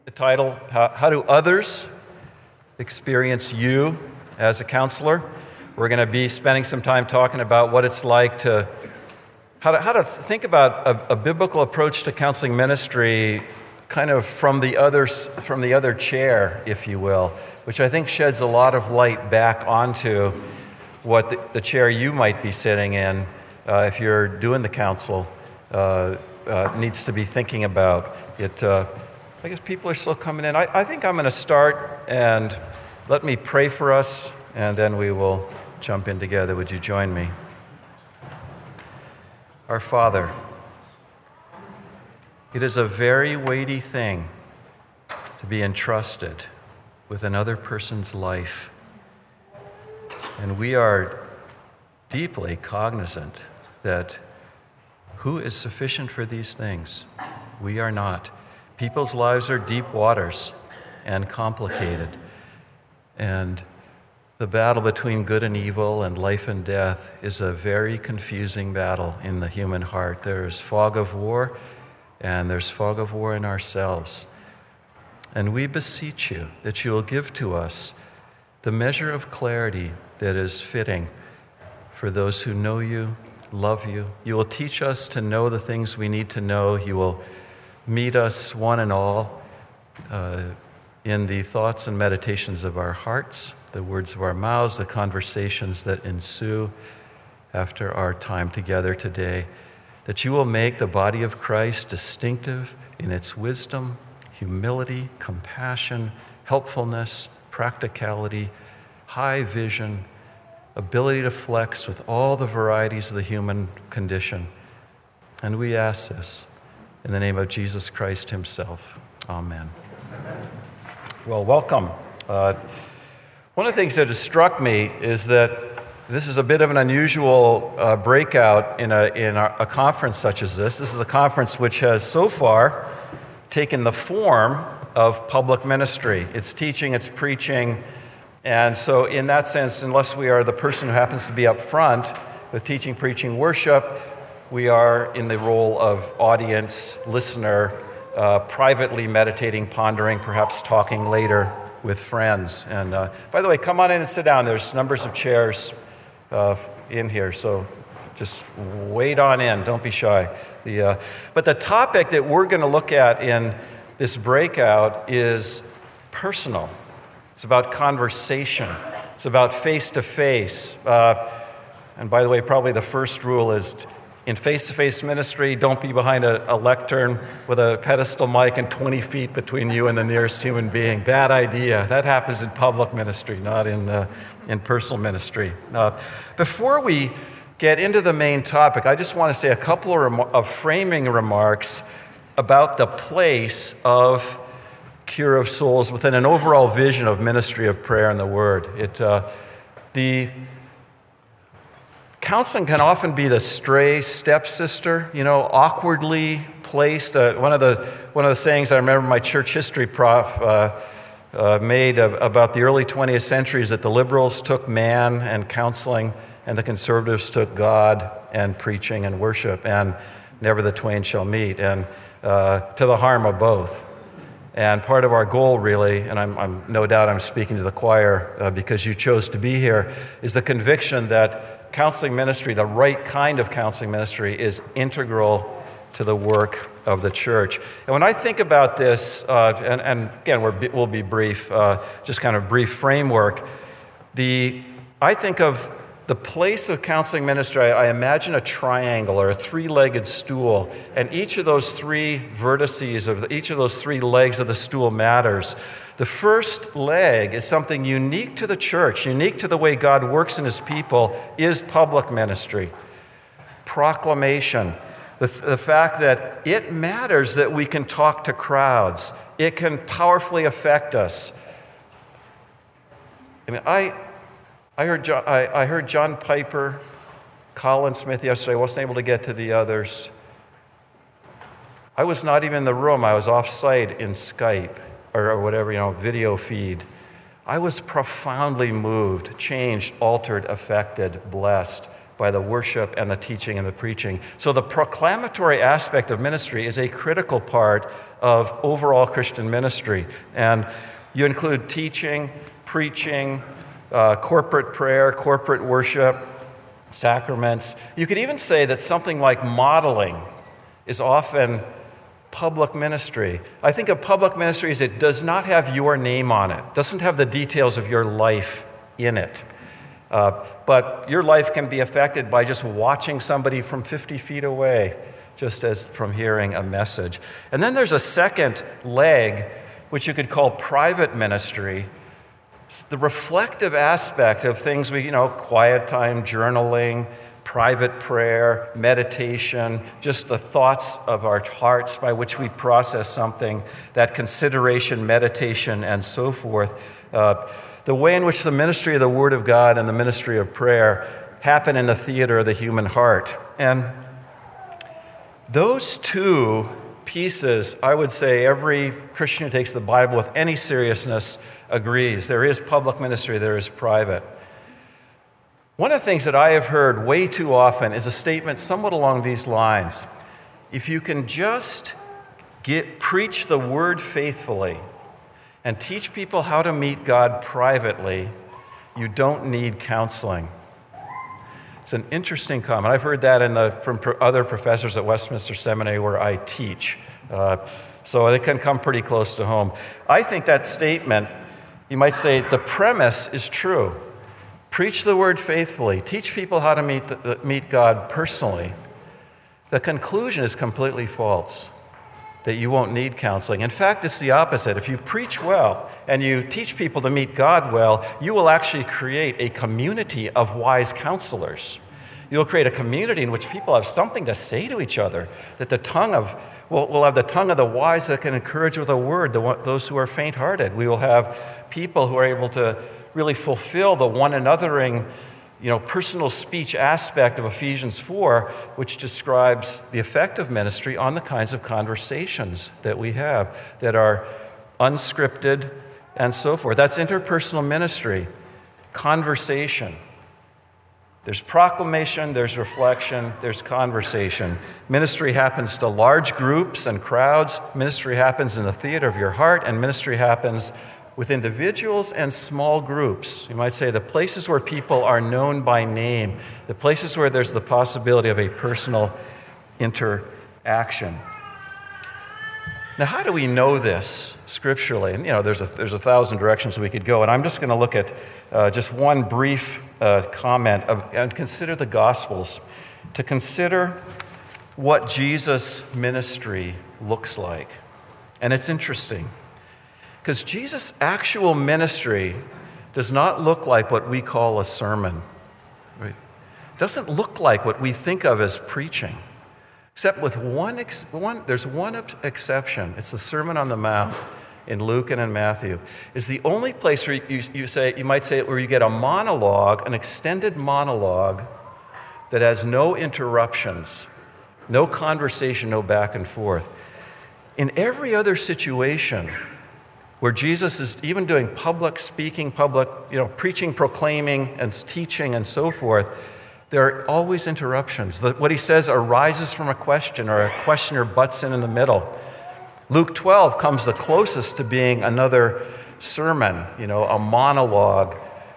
The title, How Do Others Experience You as a Counselor? We're going to be spending some time talking about what it's like to, how to think about a biblical approach to counseling ministry kind of from the other chair, if you will, which I think sheds a lot of light back onto what the chair you might be sitting in if you're doing the counsel needs to be thinking about. I guess people are still coming in. I think I'm going to start, and let me pray for us, and then we will jump in together. Would you join me? Our Father, it is a very weighty thing to be entrusted with another person's life, and we are deeply cognizant that who is sufficient for these things? We are not. People's lives are deep waters and complicated. And the battle between good and evil and life and death is a very confusing battle in the human heart. There's fog of war, and there's fog of war in ourselves. And we beseech you that you will give to us the measure of clarity that is fitting for those who know you, love you. You will teach us to know the things we need to know. You will meet us, one and all, in the thoughts and meditations of our hearts, the words of our mouths, the conversations that ensue after our time together today, that you will make the body of Christ distinctive in its wisdom, humility, compassion, helpfulness, practicality, high vision, ability to flex with all the varieties of the human condition. And we ask this in the name of Jesus Christ himself. Amen. Well, welcome. One of the things that has struck me is that this is a bit of an unusual breakout in a conference such as this. This is a conference which has so far taken the form of public ministry. It's teaching, it's preaching, and so in that sense, unless we are the person who happens to be up front with teaching, preaching, worship, we are in the role of audience, listener, privately meditating, pondering, perhaps talking later with friends. And by the way, come on in and sit down. There's numbers of chairs in here, so just wait on in. Don't be shy. But the topic that we're going to look at in this breakout is personal. It's about conversation. It's about face-to-face. And by the way, probably the first rule is in face-to-face ministry, don't be behind a lectern with a pedestal mic and 20 feet between you and the nearest human being. Bad idea. That happens in public ministry, not in personal ministry. Before we get into the main topic, I just want to say a couple of framing remarks about the place of cure of souls within an overall vision of ministry of prayer and the Word. The counseling can often be the stray stepsister, awkwardly placed. One of the sayings I remember my church history prof made about the early 20th century is that the liberals took man and counseling, and the conservatives took God and preaching and worship, and never the twain shall meet, and to the harm of both. And part of our goal, really, and I'm no doubt I'm speaking to the choir because you chose to be here, is the conviction that counseling ministry, the right kind of counseling ministry, is integral to the work of the church. And when I think about this, and again, we'll be brief, just kind of brief framework, I think of the place of counseling ministry, I imagine a triangle or a three-legged stool, and each of those three vertices of each of those three legs of the stool matters. The first leg is something unique to the church, unique to the way God works in his people, is public ministry. Proclamation. The fact that it matters that we can talk to crowds. It can powerfully affect us. I heard John Piper, Colin Smith yesterday. I wasn't able to get to the others. I was not even in the room. I was off-site in Skype or whatever, video feed. I was profoundly moved, changed, altered, affected, blessed by the worship and the teaching and the preaching. So the proclamatory aspect of ministry is a critical part of overall Christian ministry. And you include teaching, preaching, corporate prayer, corporate worship, sacraments. You could even say that something like modeling is often public ministry. I think of public ministry as it does not have your name on it, doesn't have the details of your life in it. But your life can be affected by just watching somebody from 50 feet away, just as from hearing a message. And then there's a second leg, which you could call private ministry. It's the reflective aspect of things quiet time, journaling, private prayer, meditation, just the thoughts of our hearts by which we process something, that consideration, meditation, and so forth. The way in which the ministry of the Word of God and the ministry of prayer happen in the theater of the human heart. And those two pieces, I would say every Christian who takes the Bible with any seriousness agrees. There is public ministry, there is private. One of the things that I have heard way too often is a statement somewhat along these lines. If you can just preach the Word faithfully and teach people how to meet God privately, you don't need counseling. It's an interesting comment. I've heard that from other professors at Westminster Seminary where I teach. So it can come pretty close to home. I think that statement, you might say, the premise is true. Preach the Word faithfully. Teach people how to meet God personally. The conclusion is completely false, that you won't need counseling. In fact, it's the opposite. If you preach well and you teach people to meet God well, you will actually create a community of wise counselors. You'll create a community in which people have something to say to each other, that we'll have the tongue of the wise that can encourage with a word those who are faint-hearted. We will have people who are able to really fulfill the one anothering, personal speech aspect of Ephesians 4, which describes the effect of ministry on the kinds of conversations that we have that are unscripted and so forth. That's interpersonal ministry, conversation. There's proclamation, there's reflection, there's conversation. Ministry happens to large groups and crowds. Ministry happens in the theater of your heart, and ministry happens with individuals and small groups. You might say the places where people are known by name, the places where there's the possibility of a personal interaction. Now, how do we know this scripturally? And there's a thousand directions we could go, and I'm just going to look at just one brief comment and consider the Gospels, to consider what Jesus' ministry looks like. And it's interesting, because Jesus' actual ministry does not look like what we call a sermon. Right? It doesn't look like what we think of as preaching, except with there's one exception. It's the Sermon on the Mount in Luke and in Matthew. It's the only place where you might say where you get a monologue, an extended monologue that has no interruptions, no conversation, no back and forth. In every other situation where Jesus is even doing public speaking, preaching, proclaiming, and teaching, and so forth, there are always interruptions. What he says arises from a question, or a questioner butts in the middle. Luke 12 comes the closest to being another sermon, a monologue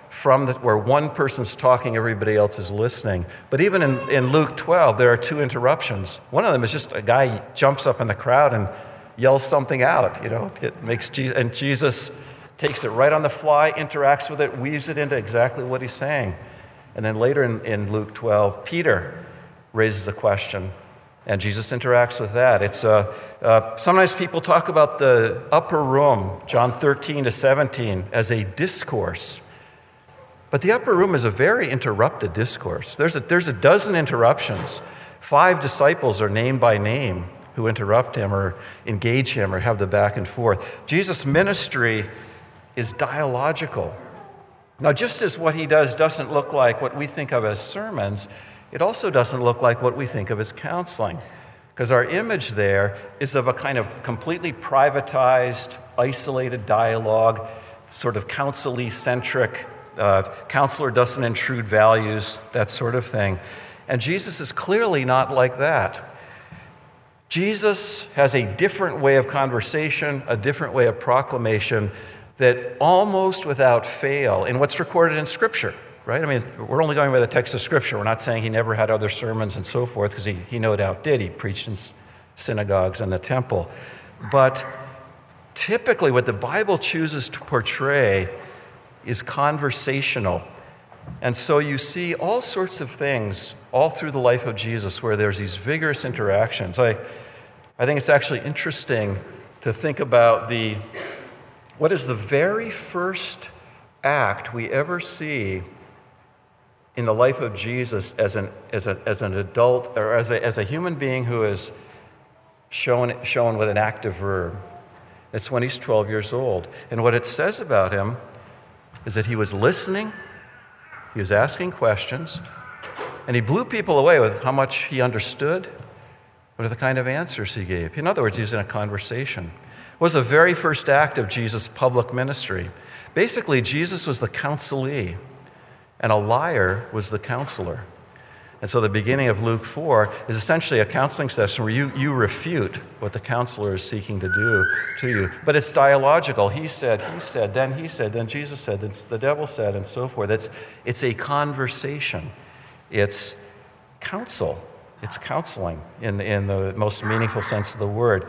where one person's talking, everybody else is listening. But even in Luke 12, there are two interruptions. One of them is just a guy jumps up in the crowd and yells something out, it makes Jesus, and Jesus takes it right on the fly, interacts with it, weaves it into exactly what he's saying. And then later in Luke 12, Peter raises a question, and Jesus interacts with that. It's sometimes people talk about the upper room, John 13 to 17, as a discourse. But the upper room is a very interrupted discourse. There's a dozen interruptions. 5 disciples are named by name who interrupt him or engage him or have the back and forth. Jesus' ministry is dialogical. Now, just as what he does doesn't look like what we think of as sermons, it also doesn't look like what we think of as counseling, because our image there is of a kind of completely privatized, isolated dialogue, sort of counsel-y centric Counselor doesn't intrude values, that sort of thing. And Jesus is clearly not like that. Jesus has a different way of conversation, a different way of proclamation that almost without fail, in what's recorded in Scripture, right? I mean, we're only going by the text of Scripture. We're not saying he never had other sermons and so forth, because he no doubt did. He preached in synagogues and the temple. But typically what the Bible chooses to portray is conversational. And so you see all sorts of things all through the life of Jesus where there's these vigorous interactions. I think it's actually interesting to think about what is the very first act we ever see in the life of Jesus as an adult, or as a human being who is shown with an active verb. It's when he's 12 years old. And what it says about him is that he was listening, he was asking questions, and he blew people away with how much he understood, what are the kind of answers he gave. In other words, he was in a conversation. It was the very first act of Jesus' public ministry. Basically, Jesus was the counselee, and a liar was the counselor. And so the beginning of Luke 4 is essentially a counseling session where you refute what the counselor is seeking to do to you. But it's dialogical. He said, then Jesus said, then the devil said, and so forth. It's a conversation. It's counsel. It's counseling in the most meaningful sense of the word.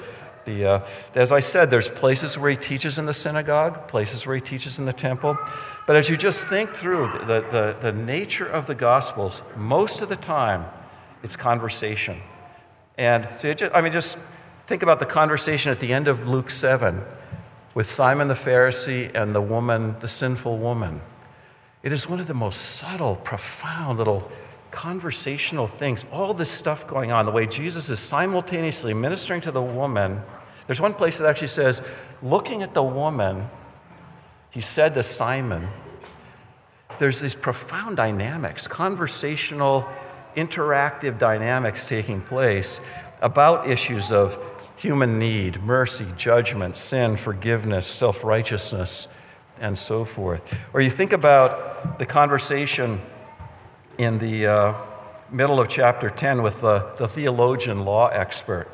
As I said, there's places where he teaches in the synagogue, places where he teaches in the temple. But as you just think through the nature of the Gospels, most of the time it's conversation. And so just think about the conversation at the end of Luke 7 with Simon the Pharisee and the sinful woman. It is one of the most subtle, profound little conversational things, all this stuff going on, the way Jesus is simultaneously ministering to the woman. There's one place that actually says, looking at the woman, he said to Simon, there's these profound dynamics, conversational, interactive dynamics taking place about issues of human need, mercy, judgment, sin, forgiveness, self-righteousness, and so forth. Or you think about the conversation in the middle of chapter 10 with the theologian law expert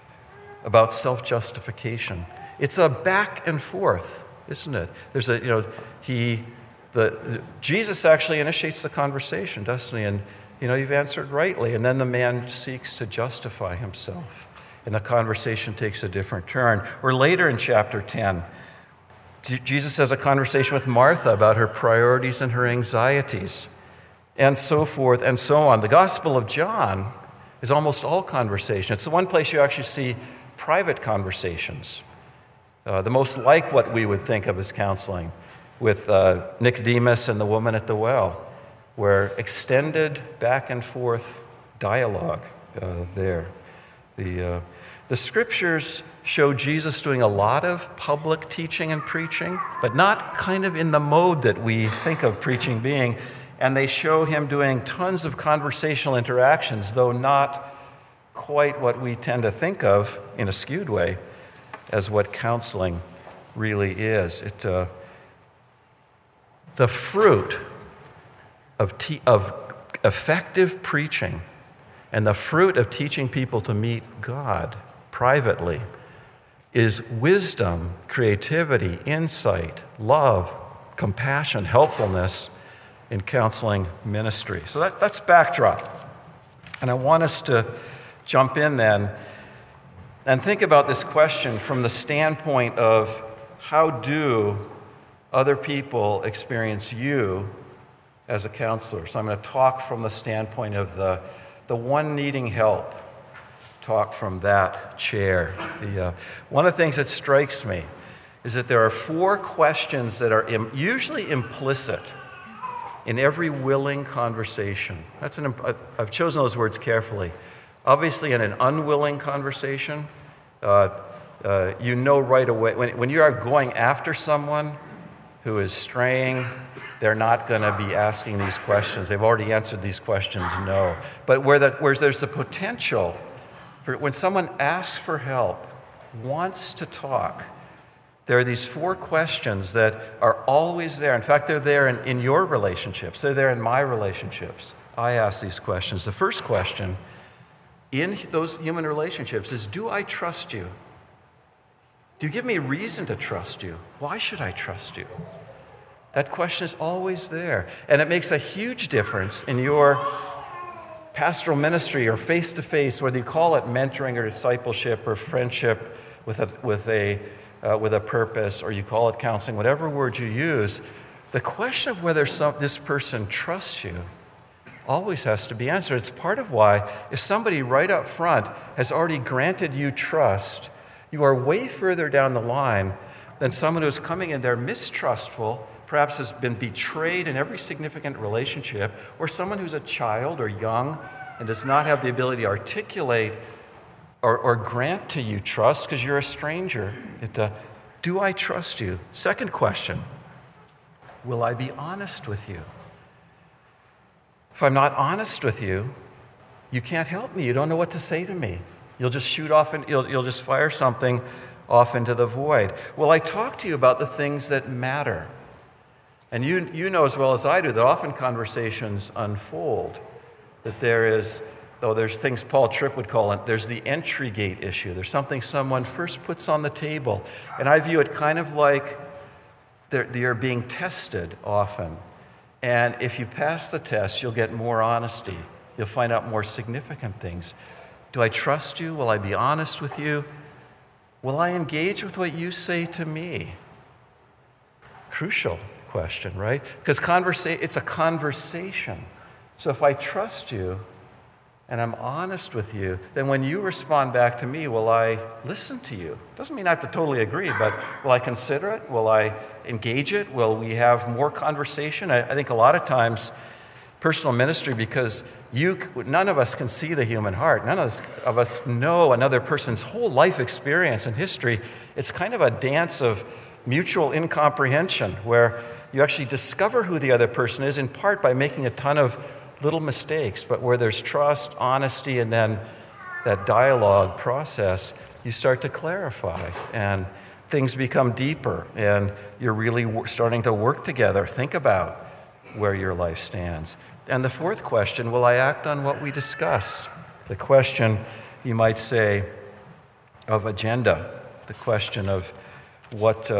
about self-justification. It's a back and forth, isn't it? There's Jesus actually initiates the conversation, doesn't he? And you've answered rightly. And then the man seeks to justify himself, and the conversation takes a different turn. Or later in chapter 10, Jesus has a conversation with Martha about her priorities and her anxieties, and so forth and so on. The Gospel of John is almost all conversation. It's the one place you actually see private conversations, the most like what we would think of as counseling, with Nicodemus and the woman at the well, where extended back and forth dialogue there. The Scriptures show Jesus doing a lot of public teaching and preaching, but not kind of in the mode that we think of preaching being. And they show him doing tons of conversational interactions, though not quite what we tend to think of in a skewed way as what counseling really is. The fruit of effective preaching and the fruit of teaching people to meet God privately is wisdom, creativity, insight, love, compassion, helpfulness in counseling ministry. So that's backdrop. And I want us to jump in then and think about this question from the standpoint of how do other people experience you as a counselor. So I'm going to talk from the standpoint of the one needing help, talk from that chair. One of the things that strikes me is that there are 4 questions that are usually implicit in every willing conversation. I've chosen those words carefully. Obviously, in an unwilling conversation, you know right away, when you are going after someone who is straying, they're not going to be asking these questions. They've already answered these questions, no. But where there's the potential, when someone asks for help, wants to talk, there are these 4 questions that are always there. In fact, they're there in your relationships. They're there in my relationships. I ask these questions. The first question in those human relationships is, do I trust you? Do you give me reason to trust you? Why should I trust you? That question is always there. And it makes a huge difference in your pastoral ministry or face-to-face, whether you call it mentoring or discipleship or friendship with a purpose, or you call it counseling, whatever word you use. The question of whether this person trusts you always has to be answered. It's part of why, if somebody right up front has already granted you trust, you are way further down the line than someone who's coming in there mistrustful, perhaps has been betrayed in every significant relationship, or someone who's a child or young and does not have the ability to articulate or grant to you trust because you're a stranger. Do I trust you? Second question, will I be honest with you? If I'm not honest with you, you can't help me. You don't know what to say to me. You'll just shoot off and you'll just fire something off into the void. Will I talk to you about the things that matter? And you know as well as I do that often conversations unfold, that there's things Paul Tripp would call it, there's the entry gate issue. There's something someone first puts on the table. And I view it kind of like you're being tested often. And if you pass the test, you'll get more honesty. You'll find out more significant things. Do I trust you? Will I be honest with you? Will I engage with what you say to me? Crucial question, right? Because it's a conversation. So if I trust you and I'm honest with you, then when you respond back to me, will I listen to you? Doesn't mean I have to totally agree, but will I consider it? Will I engage it? Will we have more conversation? I think a lot of times personal ministry, because none of us can see the human heart. None of us know another person's whole life experience and history. It's kind of a dance of mutual incomprehension where you actually discover who the other person is, in part by making a ton of little mistakes, but where there's trust, honesty, and then that dialogue process, you start to clarify, and things become deeper, and you're really starting to work together, think about where your life stands. And the fourth question, will I act on what we discuss? The question, you might say, of agenda, the question of what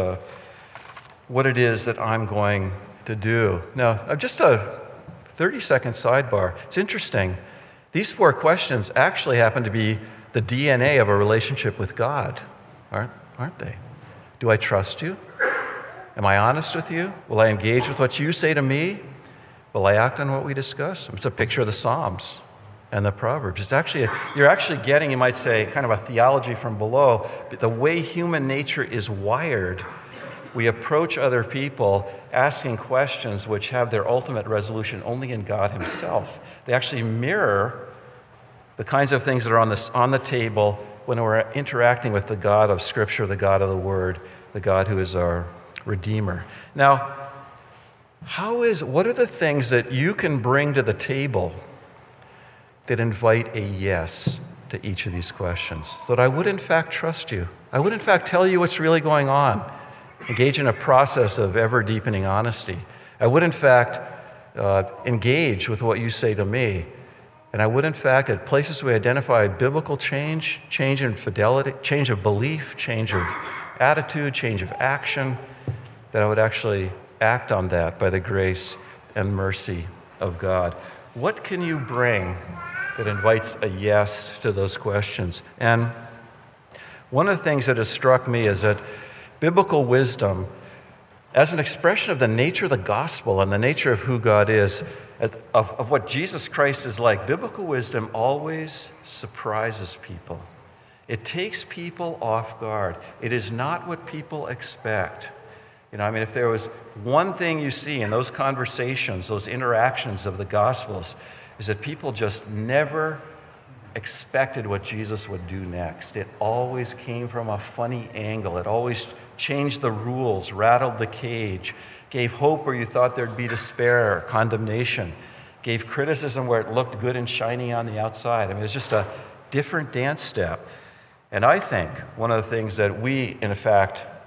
it is that I'm going to do. Now, just a 30-second sidebar. It's interesting. These 4 questions actually happen to be the DNA of a relationship with God, aren't they? Do I trust you? Am I honest with you? Will I engage with what you say to me? Will I act on what we discuss? It's a picture of the Psalms and the Proverbs. You're actually getting, you might say, kind of a theology from below. The way human nature is wired, we approach other people asking questions which have their ultimate resolution only in God himself. They actually mirror the kinds of things that are on the table when we're interacting with the God of Scripture, the God of the Word, the God who is our Redeemer. Now, what are the things that you can bring to the table that invite a yes to each of these questions, so that I would in fact trust you? I would in fact tell you what's really going on, engage in a process of ever-deepening honesty. I would in fact engage with what you say to me. And I would in fact, at places we identify biblical change in fidelity, change of belief, change of attitude, change of action, that I would actually act on that by the grace and mercy of God. What can you bring that invites a yes to those questions? And one of the things that has struck me is that biblical wisdom, as an expression of the nature of the gospel and the nature of who God is, of what Jesus Christ is like, biblical wisdom always surprises people. It takes people off guard. It is not what people expect. If there was one thing you see in those conversations, those interactions of the Gospels, is that people just never expected what Jesus would do next. It always came from a funny angle. It always changed the rules, rattled the cage, gave hope where you thought there'd be despair or condemnation, gave criticism where it looked good and shiny on the outside. It was just a different dance step. And I think one of the things that we, in fact,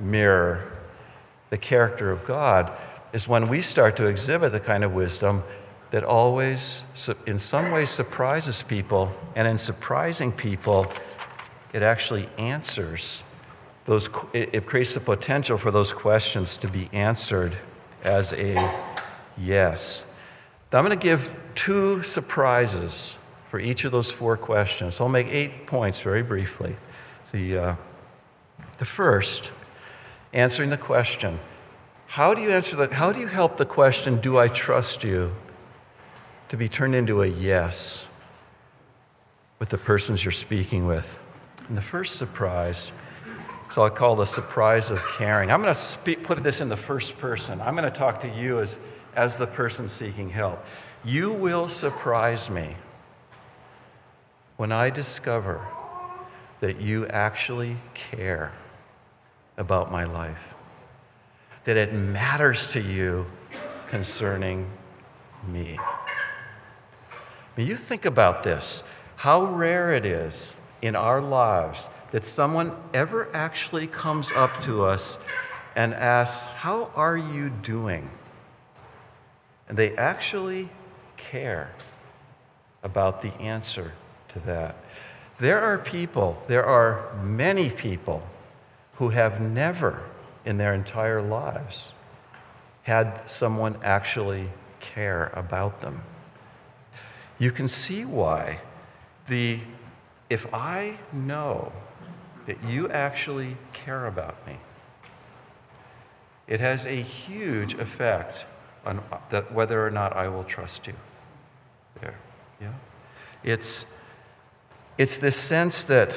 mirror the character of God is when we start to exhibit the kind of wisdom that always, in some ways, surprises people. And in surprising people, it actually answers those, it creates the potential for those questions to be answered as a yes. Now, I'm going to give 2 surprises for each of those 4 questions. So I'll make 8 points very briefly. The first, answering the question, how do you help the question, do I trust you, to be turned into a yes with the persons you're speaking with? And the first surprise, so I'll call the surprise of caring. I'm going to put this in the first person. I'm going to talk to you as the person seeking help. You will surprise me when I discover that you actually care about my life, that it matters to you concerning me. I mean, you think about this, how rare it is in our lives that someone ever actually comes up to us and asks, how are you doing? And they actually care about the answer to that. There are many people who have never in their entire lives had someone actually care about them. You can see why if I know that you actually care about me, it has a huge effect on that whether or not I will trust you. There, yeah. It's this sense that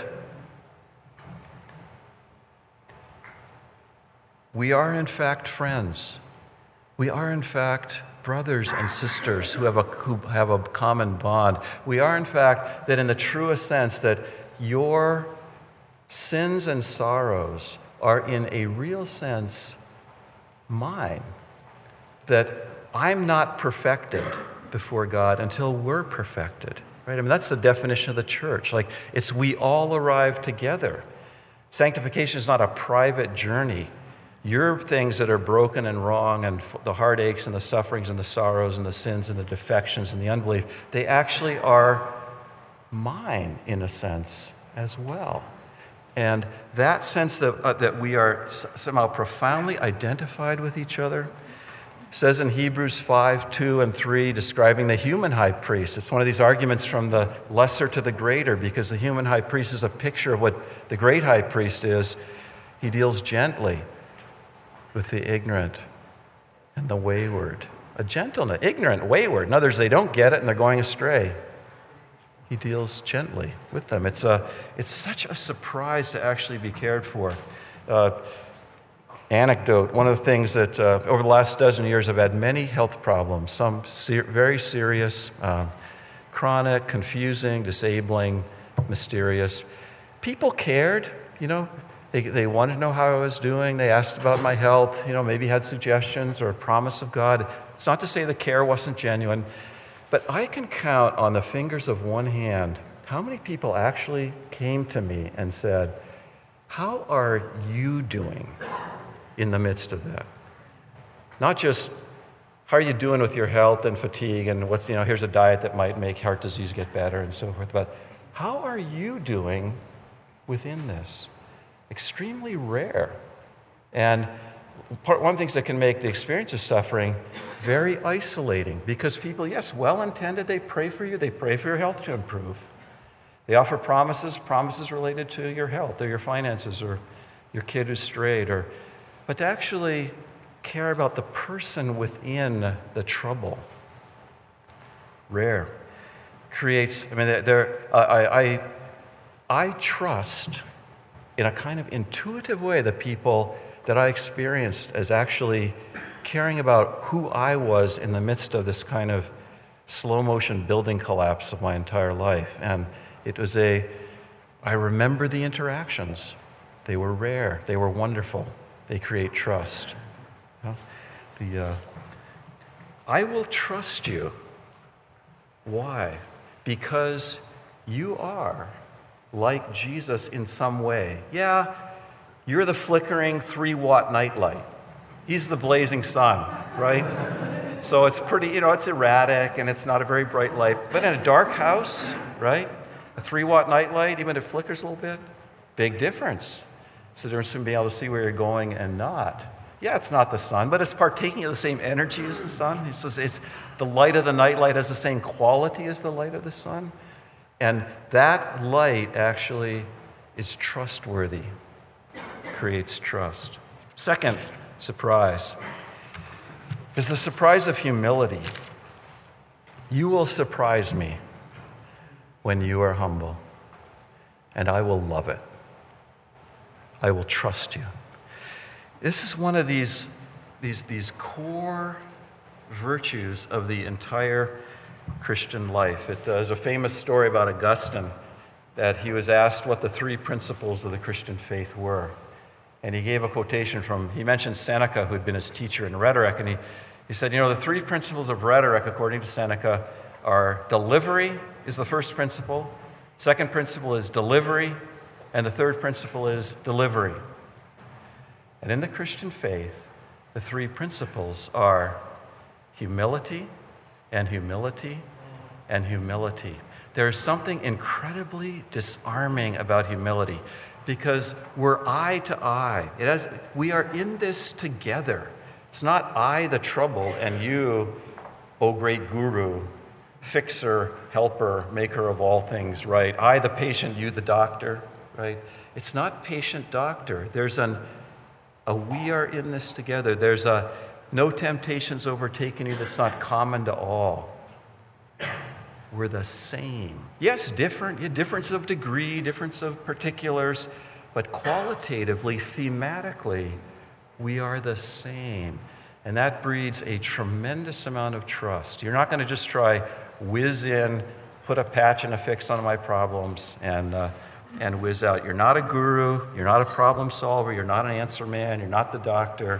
we are in fact friends. We are in fact brothers and sisters who have a common bond. We are in fact that in the truest sense that your sins and sorrows are in a real sense mine. That I'm not perfected before God until we're perfected. Right? I mean, that's the definition of the church. Like, it's we all arrive together. Sanctification is not a private journey. Your things that are broken and wrong and the heartaches and the sufferings and the sorrows and the sins and the defections and the unbelief, they actually are mine in a sense as well. And that sense that we are somehow profoundly identified with each other says in Hebrews 5:2 and 3, describing the human high priest. It's one of these arguments from the lesser to the greater, because the human high priest is a picture of what the great high priest is. He deals gently with the ignorant and the wayward. A gentleness, ignorant, wayward. In others, they don't get it and they're going astray. He deals gently with them. It's such a surprise to actually be cared for. Anecdote, one of the things that over the last dozen years I've had many health problems, some very serious, chronic, confusing, disabling, mysterious. People cared, They wanted to know how I was doing. They asked about my health, maybe had suggestions or a promise of God. It's not to say the care wasn't genuine, but I can count on the fingers of one hand how many people actually came to me and said, how are you doing in the midst of that? Not just, how are you doing with your health and fatigue and here's a diet that might make heart disease get better and so forth, but how are you doing within this? Extremely rare. And one of the things that can make the experience of suffering very isolating, because people, yes, well-intended, they pray for you, they pray for your health to improve. They offer promises related to your health or your finances or your kid who's strayed, but to actually care about the person within the trouble. Rare. Creates, I trust in a kind of intuitive way the people that I experienced as actually caring about who I was in the midst of this kind of slow motion building collapse of my entire life. And it was I remember the interactions. They were rare, they were wonderful, they create trust. I will trust you. Why? Because you are like Jesus in some way. Yeah, You're the flickering 3-watt nightlight. He's the blazing sun, right? So it's pretty, it's erratic and it's not a very bright light. But in a dark house, right? A 3-watt nightlight, even if it flickers a little bit, big difference. It's the difference between being able to see where you're going and not. Yeah, it's not the sun, but it's partaking of the same energy as the sun. It's the light of the nightlight has the same quality as the light of the sun. And that light actually is trustworthy, creates trust. Second surprise is the surprise of humility. You will surprise me when you are humble, and I will love it. I will trust you. This is one of these core virtues of the entire Christian life. There's a famous story about Augustine that he was asked what the 3 principles of the Christian faith were. And he gave a quotation he mentioned Seneca, who had been his teacher in rhetoric, and he said, the 3 principles of rhetoric, according to Seneca, are delivery is the first principle, second principle is delivery, and the third principle is delivery. And in the Christian faith, the 3 principles are humility and humility and humility. There is something incredibly disarming about humility because we're eye to eye. We are in this together. It's not I, the trouble, and you, O great guru, fixer, helper, maker of all things, right? I, the patient, you, the doctor, right? It's not patient-doctor. There's a we are in this together. There's no temptations overtaken you that's not common to all. We're the same. Yes, different, difference of degree, difference of particulars, but qualitatively, thematically, we are the same. And that breeds a tremendous amount of trust. You're not going to just try whiz in, put a patch and a fix on my problems, and whiz out. You're not a guru. You're not a problem solver. You're not an answer man. You're not the doctor.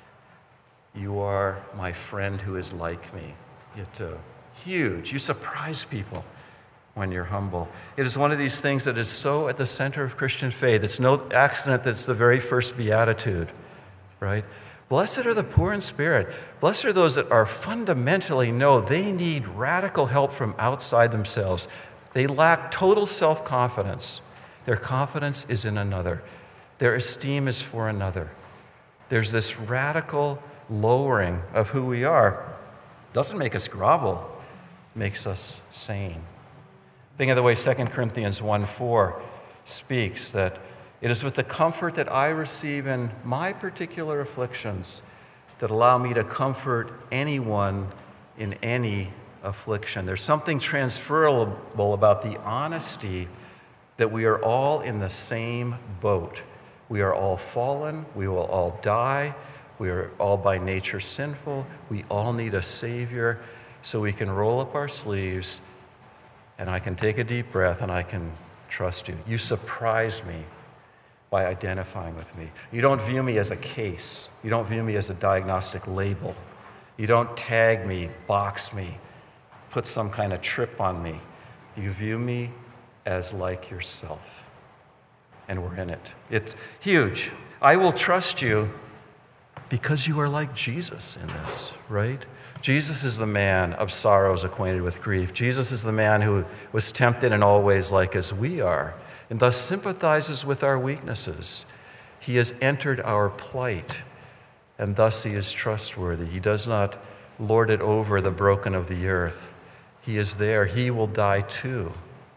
You are my friend who is like me. It's huge. You surprise people when you're humble. It is one of these things that is so at the center of Christian faith. It's no accident that it's the very first beatitude, right? Blessed are the poor in spirit. Blessed are those that are fundamentally know they need radical help from outside themselves. They lack total self-confidence. Their confidence is in another. Their esteem is for another. There's this radical lowering of who we are. Doesn't make us grovel, makes us sane. Think of the way 2 Corinthians 1:4 speaks, that it is with the comfort that I receive in my particular afflictions that allow me to comfort anyone in any affliction. There's something transferable about the honesty that we are all in the same boat. We are all fallen. We will all die. We are all by nature sinful. We all need a Savior. So we can roll up our sleeves and I can take a deep breath and I can trust you. You surprise me by identifying with me. You don't view me as a case. You don't view me as a diagnostic label. You don't tag me, box me, put some kind of trip on me. You view me as like yourself. And we're in it. It's huge. I will trust you because you are like Jesus in this, right? Jesus is the man of sorrows acquainted with grief. Jesus is the man who was tempted in all ways like as we are, and thus sympathizes with our weaknesses. He has entered our plight, and thus he is trustworthy. He does not lord it over the broken of the earth. He is there. He will die too,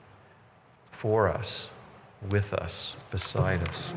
for us, with us, beside us.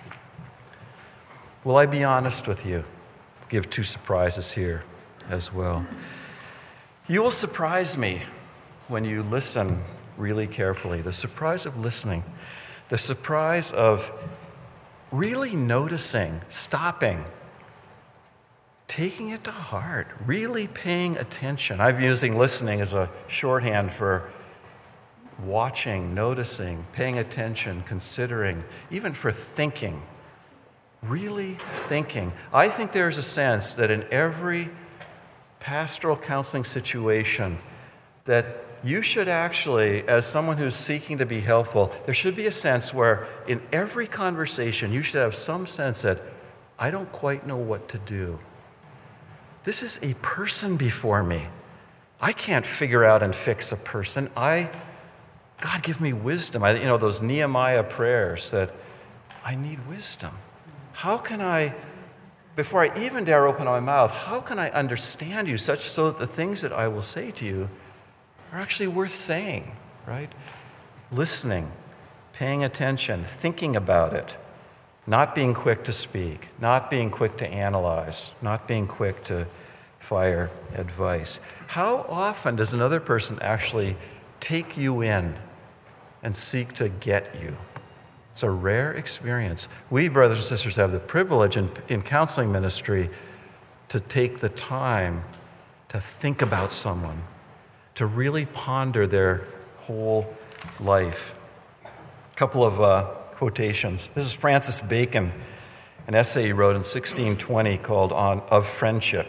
Will I be honest with you? Give 2 surprises here as well. You will surprise me when you listen really carefully. The surprise of listening, the surprise of really noticing, stopping, taking it to heart, really paying attention. I'm using listening as a shorthand for watching, noticing, paying attention, considering, even for thinking. Really thinking. I think there's a sense that in every pastoral counseling situation that you should actually, as someone who's seeking to be helpful, there should be a sense where in every conversation, you should have some sense that I don't quite know what to do. This is a person before me. I can't figure out and fix a person. God, give me wisdom. Those Nehemiah prayers that I need wisdom. How can I, before I even dare open my mouth, how can I understand you such so that the things that I will say to you are actually worth saying, right? Listening, paying attention, thinking about it, not being quick to speak, not being quick to analyze, not being quick to fire advice. How often does another person actually take you in and seek to get you? It's a rare experience. We, brothers and sisters, have the privilege in counseling ministry to take the time to think about someone, to really ponder their whole life. A couple of quotations. This is Francis Bacon, an essay he wrote in 1620 called Of Friendship.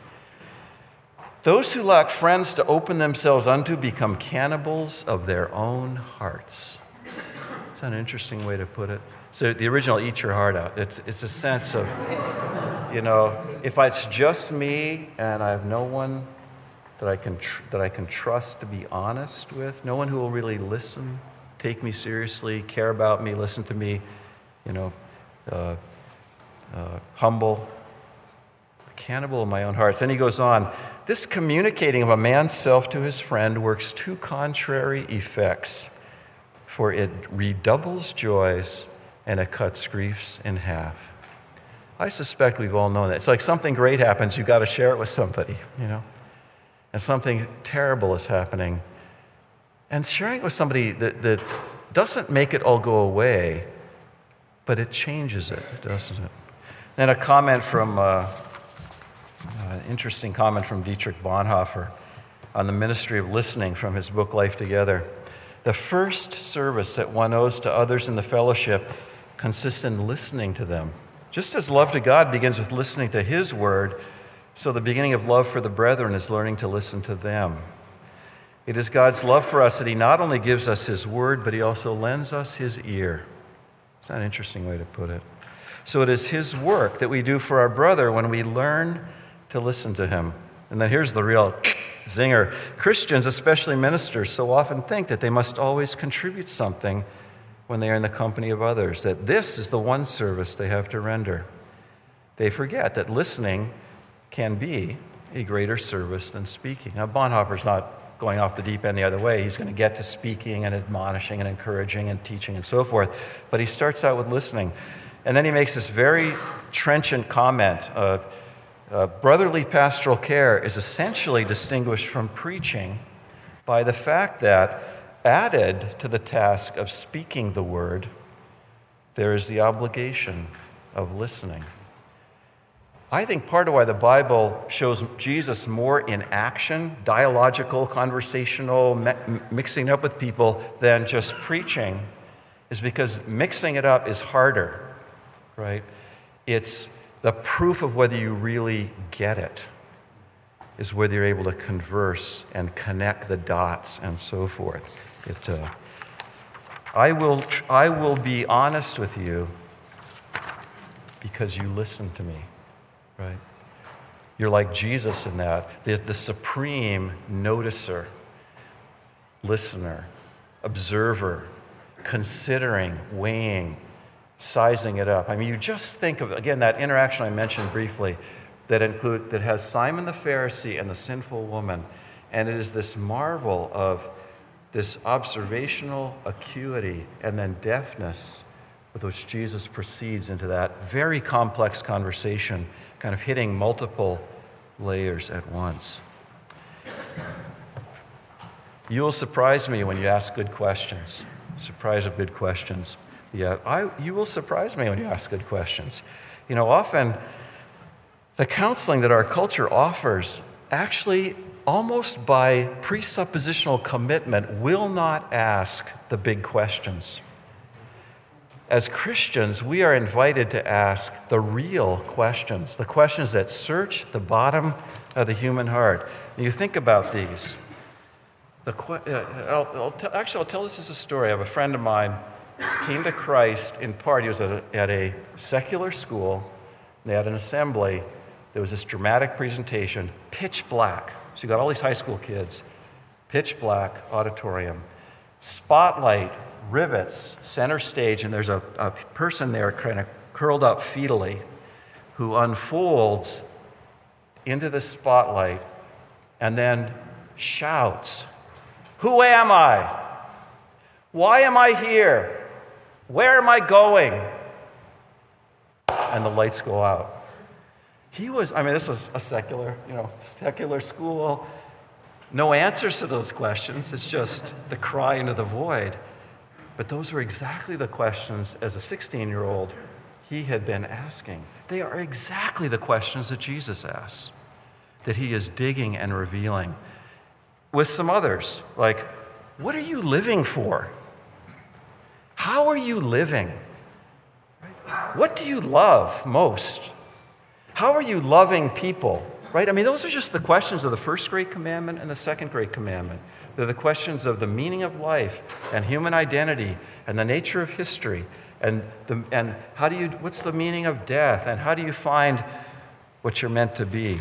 Those who lack friends to open themselves unto become cannibals of their own hearts. Is that an interesting way to put it? So the original eat your heart out. It's a sense of, if it's just me and I have no one that I can trust to be honest with, no one who will really listen, take me seriously, care about me, listen to me, humble, cannibal of my own heart. Then he goes on, this communicating of a man's self to his friend works two contrary effects, for it redoubles joys and it cuts griefs in half. I suspect we've all known that. It's like something great happens, you've got to share it with somebody, and something terrible is happening. And sharing it with somebody that doesn't make it all go away, but it changes it, doesn't it? And a comment from, an interesting comment from Dietrich Bonhoeffer on the ministry of listening from his book, Life Together. The first service that one owes to others in the fellowship consists in listening to them. Just as love to God begins with listening to His word, so the beginning of love for the brethren is learning to listen to them. It is God's love for us that He not only gives us His word, but He also lends us His ear. It's not an interesting way to put it. So it is His work that we do for our brother when we learn to listen to him. And then here's the real zinger. Christians, especially ministers, so often think that they must always contribute something when they are in the company of others, that this is the one service they have to render. They forget that listening can be a greater service than speaking. Now, Bonhoeffer's not going off the deep end the other way. He's going to get to speaking and admonishing and encouraging and teaching and so forth. But he starts out with listening. And then he makes this very trenchant comment. Brotherly pastoral care is essentially distinguished from preaching by the fact that added to the task of speaking the word, there is the obligation of listening. I think part of why the Bible shows Jesus more in action, dialogical, conversational, mixing up with people than just preaching, is because mixing it up is harder, right? It's the proof of whether you really get it is whether you're able to converse and connect the dots and so forth. I will be honest with you because you listen to me, right? You're like Jesus in that, the supreme noticer, listener, observer, considering, weighing, sizing it up. I mean, you just think of, again, that interaction I mentioned briefly that has Simon the Pharisee and the sinful woman, and it is this marvel of this observational acuity and then deftness with which Jesus proceeds into that very complex conversation, kind of hitting multiple layers at once. You will surprise me when you ask good questions. Surprise of good questions. Yeah, you will surprise me when you ask good questions. Often the counseling that our culture offers actually, almost by presuppositional commitment, will not ask the big questions. As Christians, we are invited to ask the real questions, the questions that search the bottom of the human heart. And you think about these. I'll tell this as a story. I have a friend of mine came to Christ in part. He was at a secular school. They had an assembly. There was this dramatic presentation, pitch black. So you got all these high school kids, pitch black auditorium, spotlight, rivets, center stage, and there's a person there kind of curled up fetally who unfolds into the spotlight and then shouts, "Who am I? Why am I here? Where am I going?" And the lights go out. This was a secular school. No answers to those questions. It's just the cry into the void. But those were exactly the questions as a 16-year-old he had been asking. They are exactly the questions that Jesus asks, that he is digging and revealing. With some others, like, what are you living for? How are you living? What do you love most? How are you loving people? Right? Those are just the questions of the first great commandment and the second great commandment. They're the questions of the meaning of life and human identity and the nature of history and what's the meaning of death and how do you find what you're meant to be?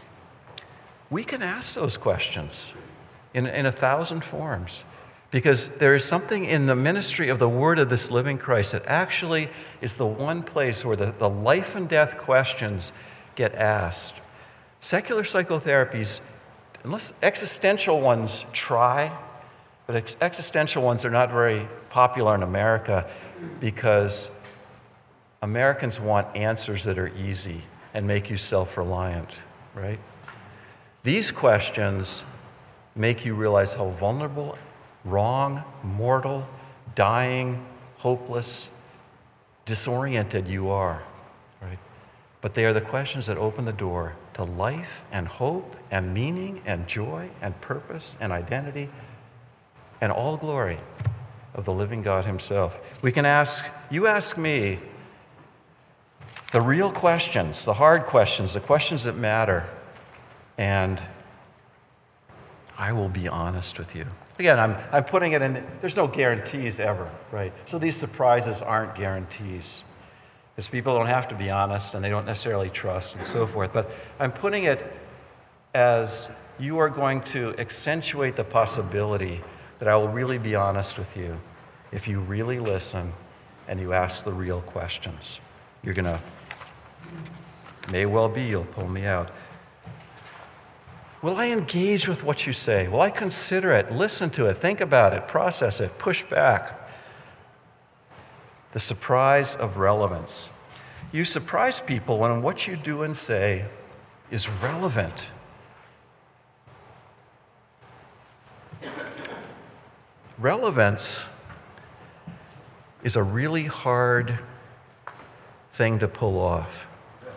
We can ask those questions in 1,000 forms because there is something in the ministry of the word of this living Christ that actually is the one place where the life and death questions get asked. Secular psychotherapies, unless existential ones try, but existential ones are not very popular in America because Americans want answers that are easy and make you self-reliant, right? These questions make you realize how vulnerable, wrong, mortal, dying, hopeless, disoriented you are, right? But they are the questions that open the door to life and hope and meaning and joy and purpose and identity and all glory of the living God himself. You ask me the real questions, the hard questions, the questions that matter, and I will be honest with you. Again, I'm putting it in, there's no guarantees ever, right? So these surprises aren't guarantees. Because people don't have to be honest and they don't necessarily trust and so forth. But I'm putting it as you are going to accentuate the possibility that I will really be honest with you if you really listen and you ask the real questions. May well be, you'll pull me out. Will I engage with what you say? Will I consider it, listen to it, think about it, process it, push back? The surprise of relevance. You surprise people when what you do and say is relevant. Relevance is a really hard thing to pull off.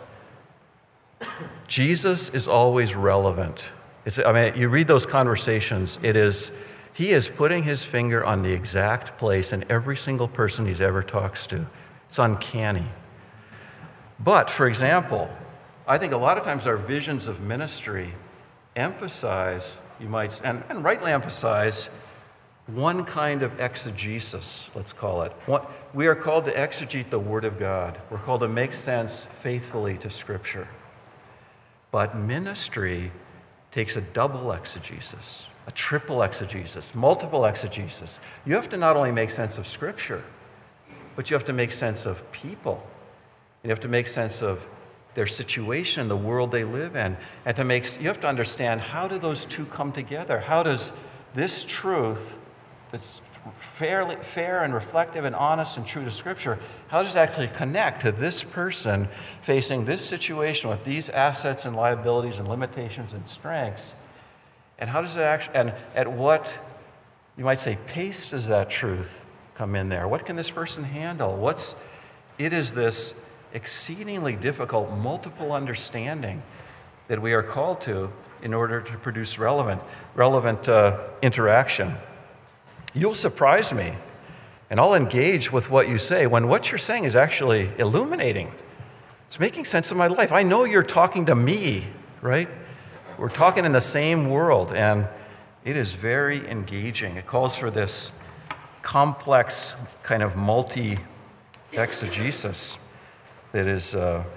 Jesus is always relevant. You read those conversations, he is putting his finger on the exact place in every single person he's ever talks to. It's uncanny. But, for example, I think a lot of times our visions of ministry emphasize, and rightly emphasize, one kind of exegesis, let's call it. We are called to exegete the Word of God. We're called to make sense faithfully to Scripture. But ministry takes a double exegesis, a triple exegesis, multiple exegesis. You have to not only make sense of Scripture, but you have to make sense of people. You have to make sense of their situation, the world they live in, and you have to understand, how do those two come together? How does this truth that's fair and reflective and honest and true to Scripture, how does it actually connect to this person facing this situation with these assets and liabilities and limitations and strengths? And how does it actually, and at what, you might say, pace does that truth come in there? What can this person handle? It is this exceedingly difficult multiple understanding that we are called to in order to produce relevant interaction. You'll surprise me, and I'll engage with what you say when what you're saying is actually illuminating. It's making sense of my life. I know you're talking to me, right? We're talking in the same world, and It is very engaging. It calls for this complex kind of multi-exegesis that is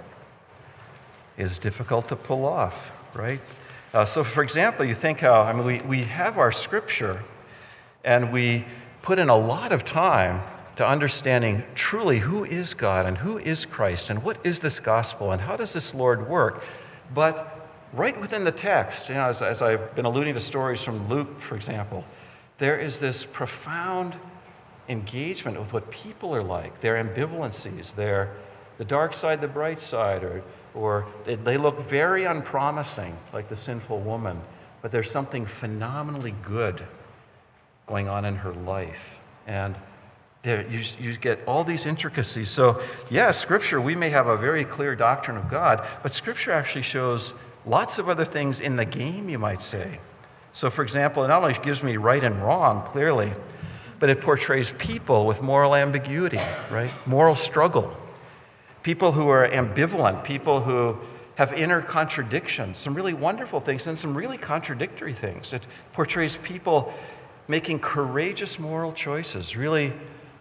difficult to pull off, right? So, for example, you think how, we have our scripture, and we put in a lot of time to understanding truly who is God and who is Christ and what is this gospel and how does this Lord work. But right within the text, as I've been alluding to stories from Luke, for example, there is this profound engagement with what people are like, their ambivalencies, the dark side, the bright side, or they look very unpromising, like the sinful woman, but there's something phenomenally good going on in her life. And you get all these intricacies. So, Scripture, we may have a very clear doctrine of God, but Scripture actually shows lots of other things in the game, you might say. So, for example, it not only gives me right and wrong, clearly, but it portrays people with moral ambiguity, right? Moral struggle. People who are ambivalent, people who have inner contradictions, some really wonderful things and some really contradictory things. It portrays people making courageous moral choices. Really,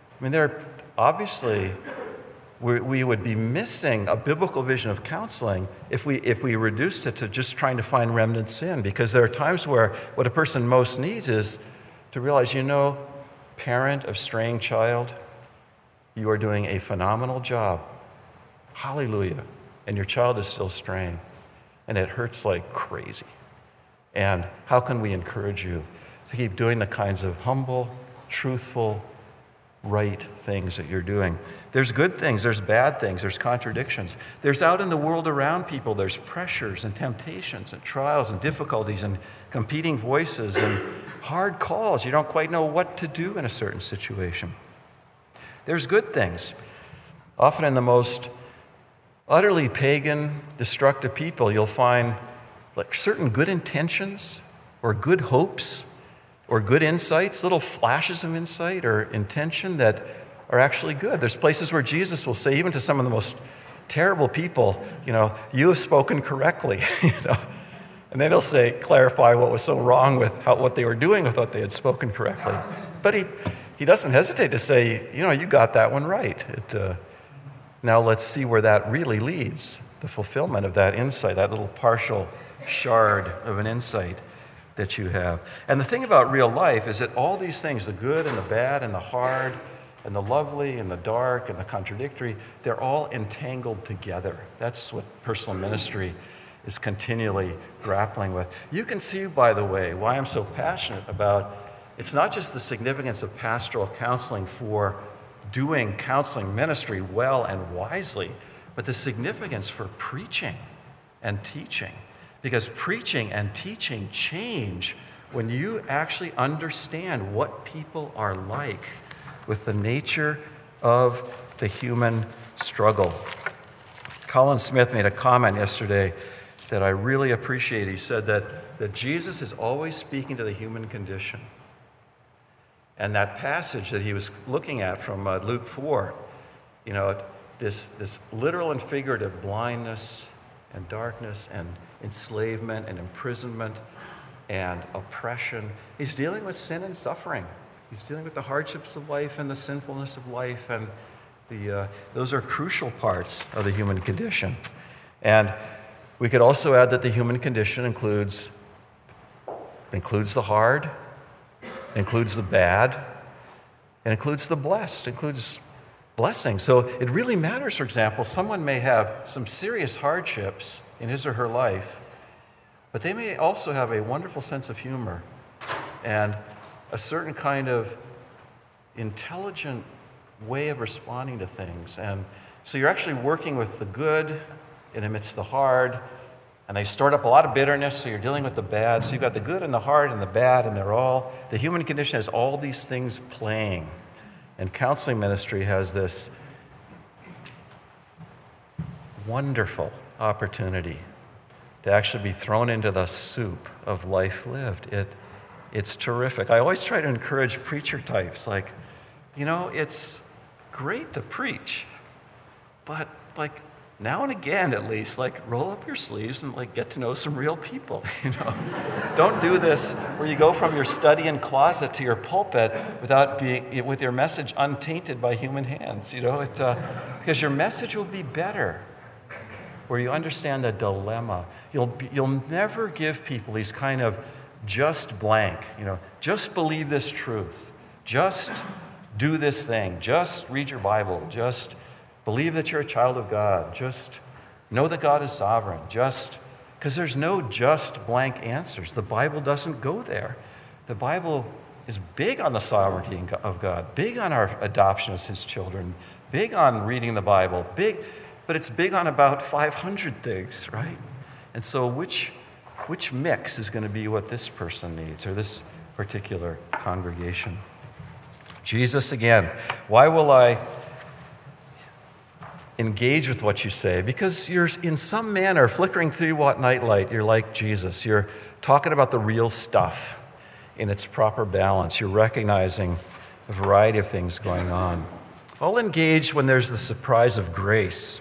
obviously, we would be missing a biblical vision of counseling if we reduced it to just trying to find remnant sin, because there are times where what a person most needs is to realize, parent of straying child, you are doing a phenomenal job. Hallelujah. And your child is still straying, and it hurts like crazy. And how can we encourage you to keep doing the kinds of humble, truthful, right things that you're doing? There's good things, there's bad things, there's contradictions. There's out in the world around people, there's pressures and temptations and trials and difficulties and competing voices and hard calls. You don't quite know what to do in a certain situation. There's good things. Often in the most utterly pagan, destructive people, you'll find like certain good intentions or good hopes or good insights, little flashes of insight or intention that are actually good. There's places where Jesus will say, even to some of the most terrible people, you have spoken correctly, And then he'll say, clarify what was so wrong with what they were doing with what they had spoken correctly. But he doesn't hesitate to say, you got that one right. Now let's see where that really leads, the fulfillment of that insight, that little partial shard of an insight that you have. And the thing about real life is that all these things, the good and the bad and the hard and the lovely and the dark and the contradictory, they're all entangled together. That's what personal ministry is continually grappling with. You can see, by the way, why I'm so passionate about it's not just the significance of pastoral counseling for doing counseling ministry well and wisely, but the significance for preaching and teaching. Because preaching and teaching change when you actually understand what people are like with the nature of the human struggle. Colin Smith made a comment yesterday that I really appreciate. He said that Jesus is always speaking to the human condition. And that passage that he was looking at from Luke 4, this literal and figurative blindness and darkness and enslavement and imprisonment and oppression. He's dealing with sin and suffering. He's dealing with the hardships of life and the sinfulness of life, and those are crucial parts of the human condition. And we could also add that the human condition includes the hard, includes the bad, and includes the blessed, includes blessing. So it really matters, for example, someone may have some serious hardships in his or her life, but they may also have a wonderful sense of humor and a certain kind of intelligent way of responding to things. And so you're actually working with the good and amidst the hard, and they stored up a lot of bitterness, so you're dealing with the bad. So you've got the good and the hard and the bad, and the human condition has all these things playing. And counseling ministry has this wonderful opportunity to actually be thrown into the soup of life lived. It's terrific. I always try to encourage preacher types, it's great to preach, but now and again, at least, like, roll up your sleeves and, like, get to know some real people, you know? Don't do this where you go from your study and closet to your pulpit with your message untainted by human hands, you know? Because your message will be better where you understand the dilemma. You'll never give people these kind of just blank, you know, just believe this truth, just do this thing, just read your Bible, just believe that you're a child of God. Just know that God is sovereign. Because there's no just blank answers. The Bible doesn't go there. The Bible is big on the sovereignty of God, big on our adoption as his children, big on reading the Bible, but it's big on about 500 things, right? And so which mix is going to be what this person needs or this particular congregation? Jesus again, why will I engage with what you say? Because you're in some manner flickering 3-watt nightlight. You're like Jesus. You're talking about the real stuff in its proper balance. You're recognizing a variety of things going on. I'll engage when there's the surprise of grace.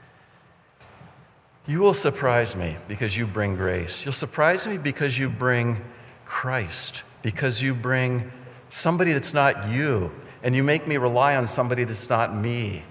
You will surprise me because you bring grace. You'll surprise me because you bring Christ, because you bring somebody that's not you, and you make me rely on somebody that's not me.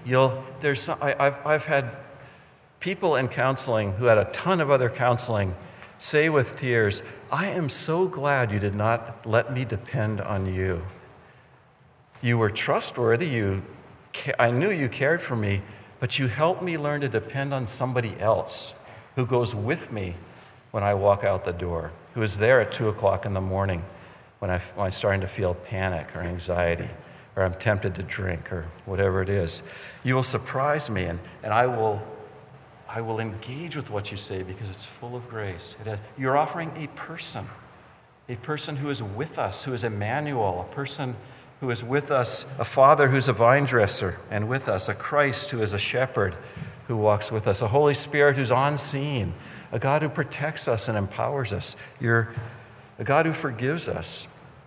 I've had people in counseling who had a ton of other counseling say with tears, I am so glad you did not let me depend on you. You were trustworthy. I knew you cared for me, but you helped me learn to depend on somebody else who goes with me when I walk out the door, who is there at 2 o'clock in the morning when I'm starting to feel panic or anxiety, or I'm tempted to drink, or whatever it is. You will surprise me, and I will engage with what you say because it's full of grace. You're offering a person who is with us, who is Emmanuel, a person who is with us, a Father who's a vine dresser and with us, a Christ who is a shepherd who walks with us, a Holy Spirit who's on scene, a God who protects us and empowers us. You're a God who forgives us.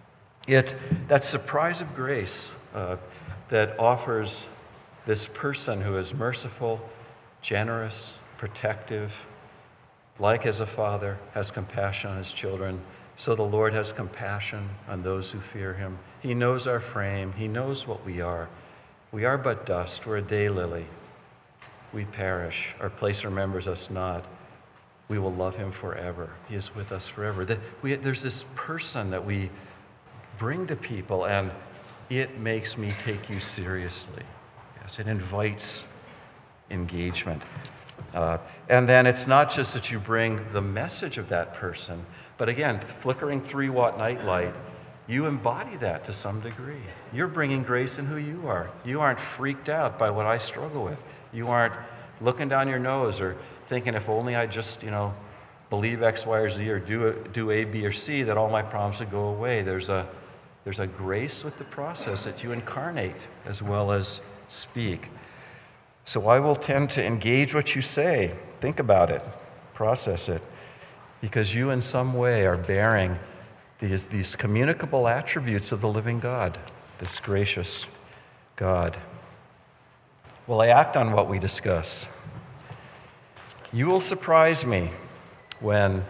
That surprise of grace that offers this person who is merciful, generous, protective, like as a father, has compassion on his children, so the Lord has compassion on those who fear him. He knows our frame. He knows what we are. We are but dust. We're a day lily. We perish. Our place remembers us not. We will love him forever. He is with us forever. There's this person that we bring to people, and it makes me take you seriously. Yes, it invites engagement. And then it's not just that you bring the message of that person, but again, flickering 3-watt nightlight, you embody that to some degree. You're bringing grace in who you are. You aren't freaked out by what I struggle with. You aren't looking down your nose or thinking, if only I just, believe X, Y, or Z, or do A, B, or C, that all my problems would go away. There's a grace with the process that you incarnate as well as speak. So I will tend to engage what you say. Think about it. Process it. Because you in some way are bearing these communicable attributes of the living God, this gracious God. Will I act on what we discuss? You will surprise me when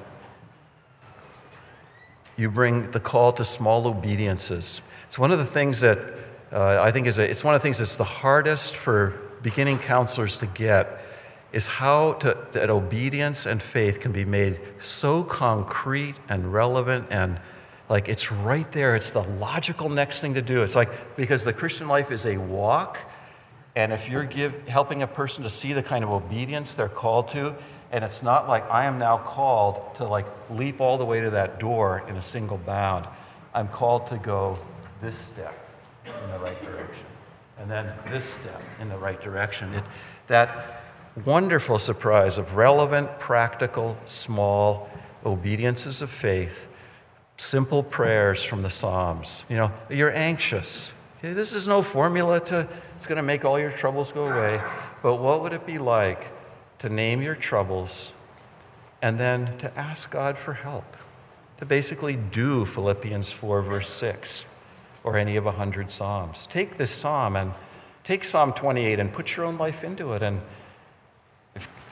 you bring the call to small obediences. It's one of the things that I think it's one of the things that's the hardest for beginning counselors to get, is that obedience and faith can be made so concrete and relevant, and like it's right there. It's the logical next thing to do. It's like, because the Christian life is a walk, and if you're helping a person to see the kind of obedience they're called to, and it's not like I am now called to like leap all the way to that door in a single bound. I'm called to go this step in the right direction, and then this step in the right direction. That wonderful surprise of relevant, practical, small obediences of faith, simple prayers from the Psalms. You're anxious. Okay, this is no formula it's going to make all your troubles go away. But what would it be like to name your troubles and then to ask God for help? To basically do Philippians 4, verse 6, or any of 100 Psalms. Take this Psalm and take Psalm 28 and put your own life into it. And if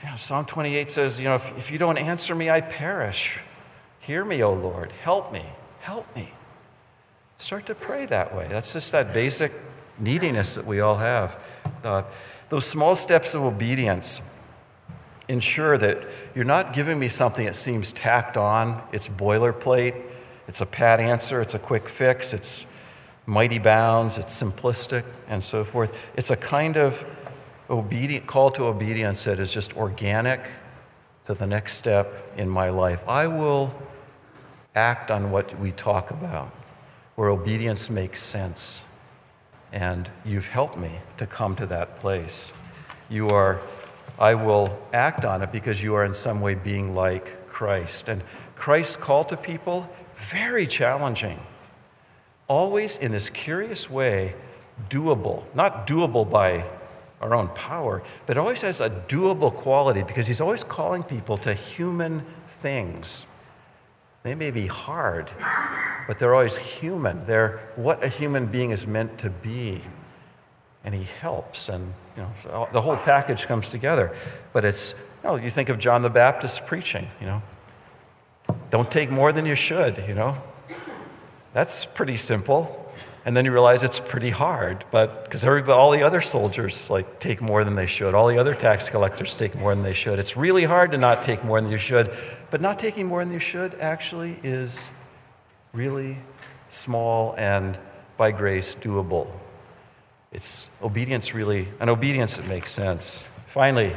Psalm 28 says, if you don't answer me, I perish. Hear me, O Lord. Help me. Help me. Start to pray that way. That's just that basic neediness that we all have. Those small steps of obedience ensure that you're not giving me something that seems tacked on. It's boilerplate. It's a pat answer. It's a quick fix. It's mighty bounds. It's simplistic and so forth. It's a kind of call to obedience that is just organic to the next step in my life. I will act on what we talk about, where obedience makes sense. And you've helped me to come to that place. I will act on it because you are in some way being like Christ. And Christ's call to people, very challenging. Always in this curious way, doable. Not doable by our own power, but it always has a doable quality because he's always calling people to human things. They may be hard, but they're always human. They're what a human being is meant to be. And he helps, and so the whole package comes together. But you think of John the Baptist preaching, don't take more than you should, That's pretty simple. And then you realize it's pretty hard, but because all the other soldiers take more than they should. All the other tax collectors take more than they should. It's really hard to not take more than you should, but not taking more than you should actually is really small and by grace doable. It's obedience that makes sense. Finally,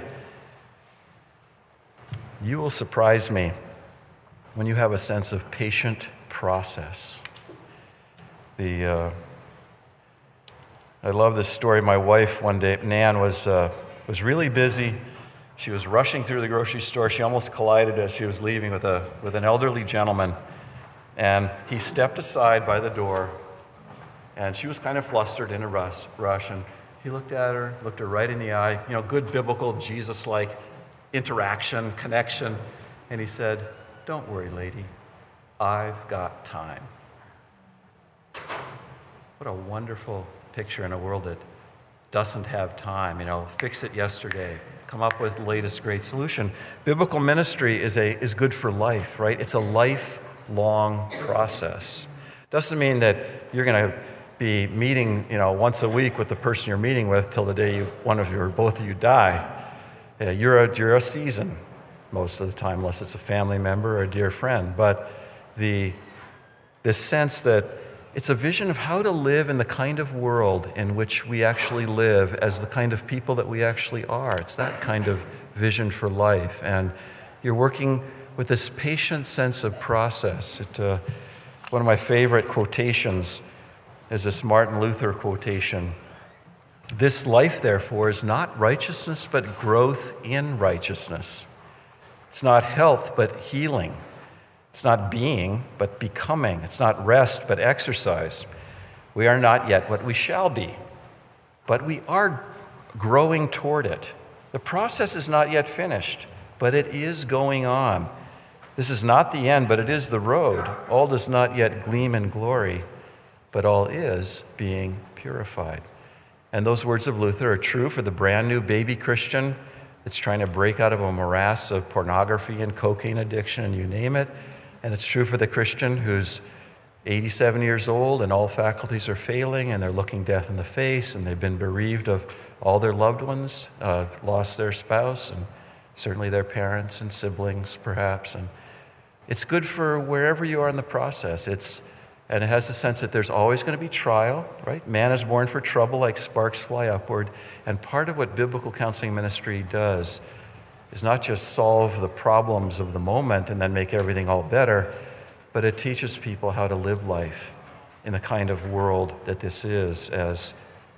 you will surprise me when you have a sense of patient process. I love this story. My wife one day, Nan, was really busy. She was rushing through the grocery store. She almost collided as she was leaving with an elderly gentleman. And he stepped aside by the door, and she was kind of flustered in a rush. And he looked at her, looked her right in the eye, good biblical Jesus-like interaction, connection. And he said, "Don't worry, lady, I've got time." What a wonderful picture in a world that doesn't have time. Fix it yesterday. Come up with the latest great solution. Biblical ministry is good for life, right? It's a lifelong process. Doesn't mean that you're going to be meeting, once a week with the person you're meeting with till the day one of you or both of you die. You're a season most of the time, unless it's a family member or a dear friend. But this sense that it's a vision of how to live in the kind of world in which we actually live as the kind of people that we actually are. It's that kind of vision for life. And you're working with this patient sense of process. One of my favorite quotations is this Martin Luther quotation. "This life, therefore, is not righteousness, but growth in righteousness. It's not health, but healing. It's not being, but becoming. It's not rest, but exercise. We are not yet what we shall be, but we are growing toward it. The process is not yet finished, but it is going on. This is not the end, but it is the road. All does not yet gleam in glory, but all is being purified." And those words of Luther are true for the brand new baby Christian that's trying to break out of a morass of pornography and cocaine addiction and you name it. And it's true for the Christian who's 87 years old and all faculties are failing and they're looking death in the face and they've been bereaved of all their loved ones, lost their spouse and certainly their parents and siblings perhaps. And it's good for wherever you are in the process. And it has the sense that there's always going to be trial, right? Man is born for trouble like sparks fly upward. And part of what biblical counseling ministry does is not just solve the problems of the moment and then make everything all better, but it teaches people how to live life in the kind of world that this is, as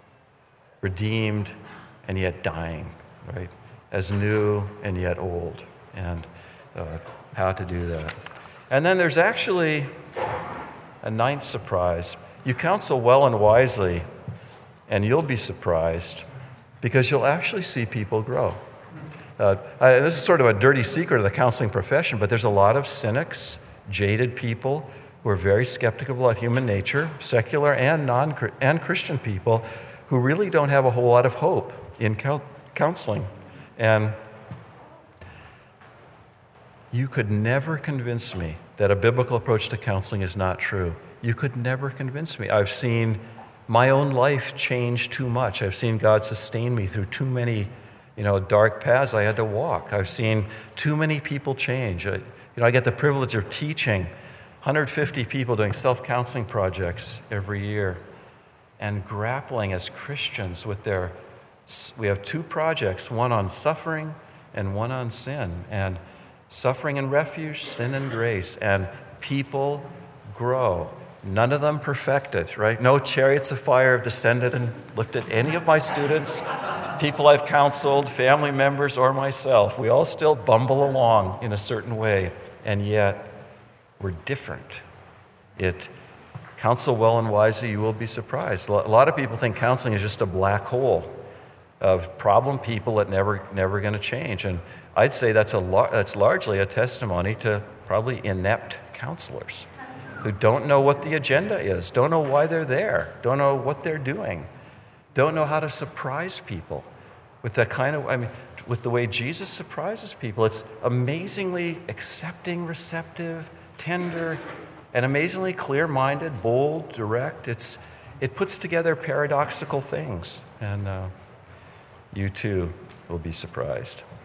redeemed and yet dying, right? As new and yet old, and how to do that. And then there's actually a ninth surprise. You counsel well and wisely, and you'll be surprised because you'll actually see people grow. This is sort of a dirty secret of the counseling profession, but there's a lot of cynics, jaded people who are very skeptical about human nature, secular and Christian people, who really don't have a whole lot of hope in counseling. And You could never convince me that a biblical approach to counseling is not true. You could never convince me. I've seen my own life change too much. I've seen God sustain me through too many, dark paths I had to walk. I've seen too many people change. I get the privilege of teaching 150 people doing self-counseling projects every year and grappling as Christians with we have 2 projects, one on suffering and one on sin. And suffering and refuge, sin and grace. And people grow. None of them perfected, right? No chariots of fire have descended and lifted any of my students, people I've counseled, family members, or myself. We all still bumble along in a certain way, and yet we're different. Counsel well and wisely, you will be surprised. A lot of people think counseling is just a black hole of problem people that never going to change. And I'd say that's largely a testimony to probably inept counselors who don't know what the agenda is, don't know why they're there, don't know what they're doing, don't know how to surprise people with with the way Jesus surprises people. It's amazingly accepting, receptive, tender, and amazingly clear-minded, bold, direct. It puts together paradoxical things, and you too will be surprised.